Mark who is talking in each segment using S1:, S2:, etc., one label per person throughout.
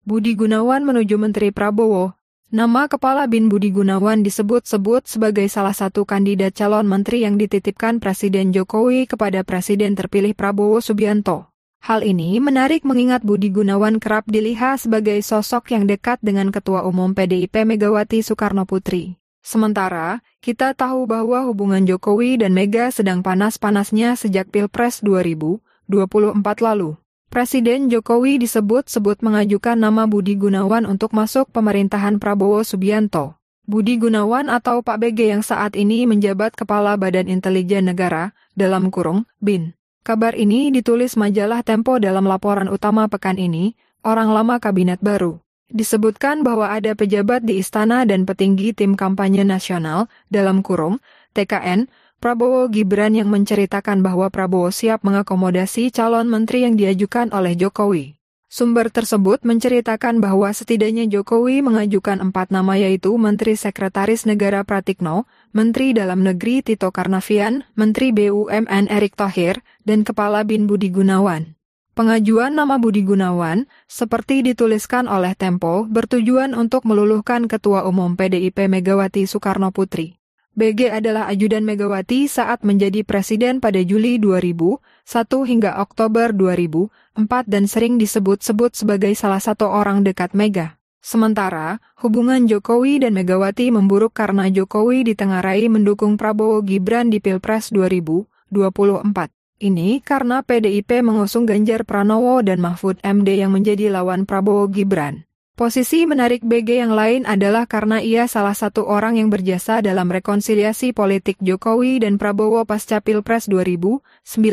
S1: Budi Gunawan menuju Menteri Prabowo. Nama Kepala BIN Budi Gunawan disebut-sebut sebagai salah satu kandidat calon menteri yang dititipkan Presiden Jokowi kepada Presiden terpilih Prabowo Subianto. Hal ini menarik mengingat Budi Gunawan kerap dilihat sebagai sosok yang dekat dengan Ketua Umum PDIP Megawati Soekarnoputri. Sementara, kita tahu bahwa hubungan Jokowi dan Mega sedang panas-panasnya sejak Pilpres 2024 lalu. Presiden Jokowi disebut-sebut mengajukan nama Budi Gunawan untuk masuk pemerintahan Prabowo Subianto. Budi Gunawan atau Pak BG yang saat ini menjabat Kepala Badan Intelijen Negara, (BIN). Kabar ini ditulis majalah Tempo dalam laporan utama pekan ini, Orang Lama Kabinet Baru. Disebutkan bahwa ada pejabat di istana dan petinggi tim kampanye nasional, (TKN), Prabowo Gibran yang menceritakan bahwa Prabowo siap mengakomodasi calon menteri yang diajukan oleh Jokowi. Sumber tersebut menceritakan bahwa setidaknya Jokowi mengajukan 4 nama yaitu Menteri Sekretaris Negara Pratikno, Menteri Dalam Negeri Tito Karnavian, Menteri BUMN Erick Thohir, dan Kepala BIN Budi Gunawan. Pengajuan nama Budi Gunawan, seperti dituliskan oleh Tempo, bertujuan untuk meluluhkan Ketua Umum PDIP Megawati Soekarnoputri. BG adalah ajudan Megawati saat menjadi presiden pada Juli 2001 hingga Oktober 2004 dan sering disebut-sebut sebagai salah satu orang dekat Mega. Sementara, hubungan Jokowi dan Megawati memburuk karena Jokowi ditengarai mendukung Prabowo Gibran di Pilpres 2024. Ini karena PDIP mengusung Ganjar Pranowo dan Mahfud MD yang menjadi lawan Prabowo Gibran. Posisi menarik BG yang lain adalah karena ia salah satu orang yang berjasa dalam rekonsiliasi politik Jokowi dan Prabowo pasca Pilpres 2019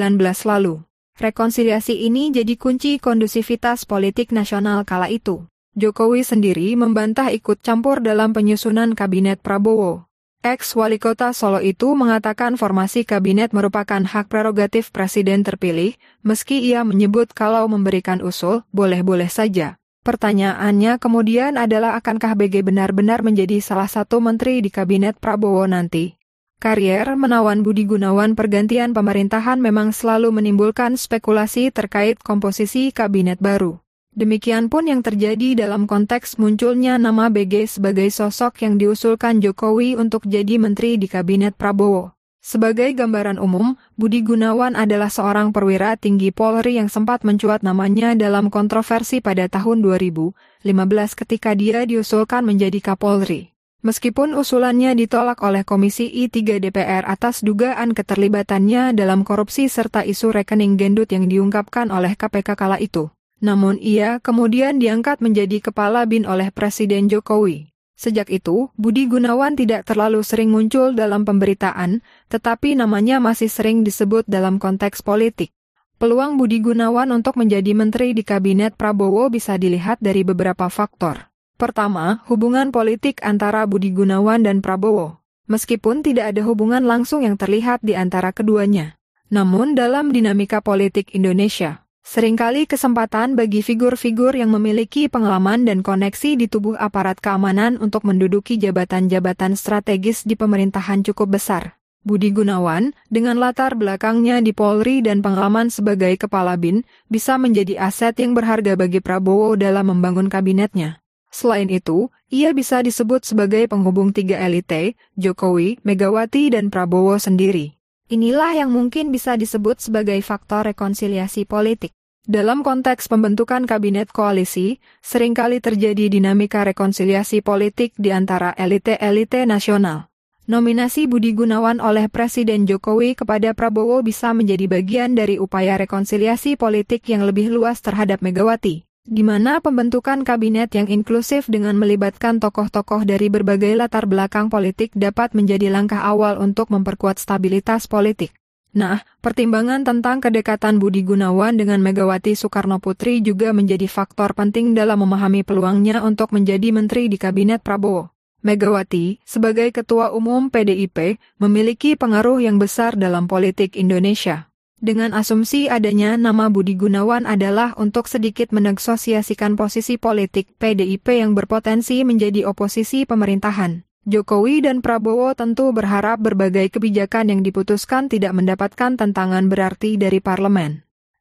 S1: lalu. Rekonsiliasi ini jadi kunci kondusivitas politik nasional kala itu. Jokowi sendiri membantah ikut campur dalam penyusunan kabinet Prabowo. Ex-wali kota Solo itu mengatakan formasi kabinet merupakan hak prerogatif presiden terpilih, meski ia menyebut kalau memberikan usul, boleh-boleh saja. Pertanyaannya kemudian adalah akankah BG benar-benar menjadi salah satu menteri di kabinet Prabowo nanti? Karier menawan Budi Gunawan pergantian pemerintahan memang selalu menimbulkan spekulasi terkait komposisi kabinet baru. Demikian pun yang terjadi dalam konteks munculnya nama BG sebagai sosok yang diusulkan Jokowi untuk jadi menteri di kabinet Prabowo. Sebagai gambaran umum, Budi Gunawan adalah seorang perwira tinggi Polri yang sempat mencuat namanya dalam kontroversi pada tahun 2015 ketika dia diusulkan menjadi Kapolri. Meskipun usulannya ditolak oleh Komisi I3 DPR atas dugaan keterlibatannya dalam korupsi serta isu rekening gendut yang diungkapkan oleh KPK kala itu. Namun ia kemudian diangkat menjadi Kepala BIN oleh Presiden Jokowi. Sejak itu, Budi Gunawan tidak terlalu sering muncul dalam pemberitaan, tetapi namanya masih sering disebut dalam konteks politik. Peluang Budi Gunawan untuk menjadi menteri di kabinet Prabowo bisa dilihat dari beberapa faktor. Pertama, hubungan politik antara Budi Gunawan dan Prabowo. Meskipun tidak ada hubungan langsung yang terlihat di antara keduanya. Namun dalam dinamika politik Indonesia, seringkali kesempatan bagi figur-figur yang memiliki pengalaman dan koneksi di tubuh aparat keamanan untuk menduduki jabatan-jabatan strategis di pemerintahan cukup besar. Budi Gunawan, dengan latar belakangnya di Polri dan pengalaman sebagai Kepala BIN, bisa menjadi aset yang berharga bagi Prabowo dalam membangun kabinetnya. Selain itu, ia bisa disebut sebagai penghubung tiga elite, Jokowi, Megawati dan Prabowo sendiri. Inilah yang mungkin bisa disebut sebagai faktor rekonsiliasi politik. Dalam konteks pembentukan kabinet koalisi, seringkali terjadi dinamika rekonsiliasi politik di antara elite-elite nasional. Nominasi Budi Gunawan oleh Presiden Jokowi kepada Prabowo bisa menjadi bagian dari upaya rekonsiliasi politik yang lebih luas terhadap Megawati, di mana pembentukan kabinet yang inklusif dengan melibatkan tokoh-tokoh dari berbagai latar belakang politik dapat menjadi langkah awal untuk memperkuat stabilitas politik. Nah, pertimbangan tentang kedekatan Budi Gunawan dengan Megawati Soekarnoputri juga menjadi faktor penting dalam memahami peluangnya untuk menjadi menteri di kabinet Prabowo. Megawati, sebagai Ketua Umum PDIP, memiliki pengaruh yang besar dalam politik Indonesia. Dengan asumsi adanya nama Budi Gunawan adalah untuk sedikit menegosiasikan posisi politik PDIP yang berpotensi menjadi oposisi pemerintahan. Jokowi dan Prabowo tentu berharap berbagai kebijakan yang diputuskan tidak mendapatkan tentangan berarti dari parlemen.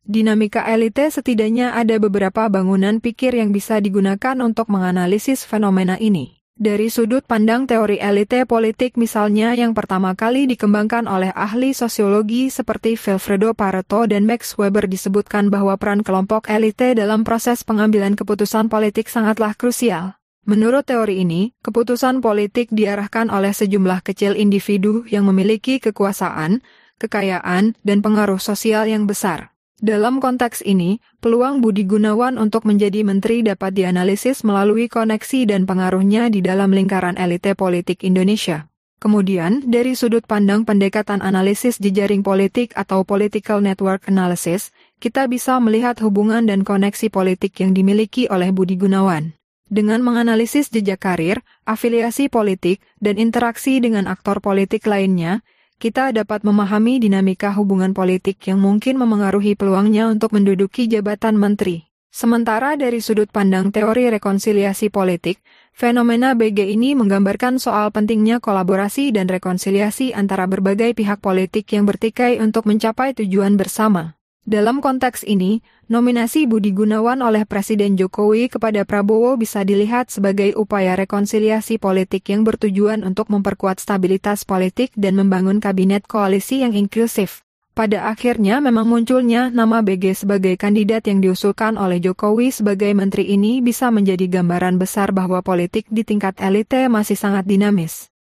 S1: Dinamika elite setidaknya ada beberapa bangunan pikir yang bisa digunakan untuk menganalisis fenomena ini. Dari sudut pandang teori elite politik misalnya yang pertama kali dikembangkan oleh ahli sosiologi seperti Vilfredo Pareto dan Max Weber disebutkan bahwa peran kelompok elite dalam proses pengambilan keputusan politik sangatlah krusial. Menurut teori ini, keputusan politik diarahkan oleh sejumlah kecil individu yang memiliki kekuasaan, kekayaan, dan pengaruh sosial yang besar. Dalam konteks ini, peluang Budi Gunawan untuk menjadi menteri dapat dianalisis melalui koneksi dan pengaruhnya di dalam lingkaran elite politik Indonesia. Kemudian, dari sudut pandang pendekatan analisis jejaring politik atau political network analysis, kita bisa melihat hubungan dan koneksi politik yang dimiliki oleh Budi Gunawan. Dengan menganalisis jejak karir, afiliasi politik, dan interaksi dengan aktor politik lainnya, kita dapat memahami dinamika hubungan politik yang mungkin memengaruhi peluangnya untuk menduduki jabatan menteri. Sementara dari sudut pandang teori rekonsiliasi politik, fenomena BG ini menggambarkan soal pentingnya kolaborasi dan rekonsiliasi antara berbagai pihak politik yang bertikai untuk mencapai tujuan bersama. Dalam konteks ini, nominasi Budi Gunawan oleh Presiden Jokowi kepada Prabowo bisa dilihat sebagai upaya rekonsiliasi politik yang bertujuan untuk memperkuat stabilitas politik dan membangun kabinet koalisi yang inklusif. Pada akhirnya memang munculnya nama BG sebagai kandidat yang diusulkan oleh Jokowi sebagai menteri ini bisa menjadi gambaran besar bahwa politik di tingkat elite masih sangat dinamis.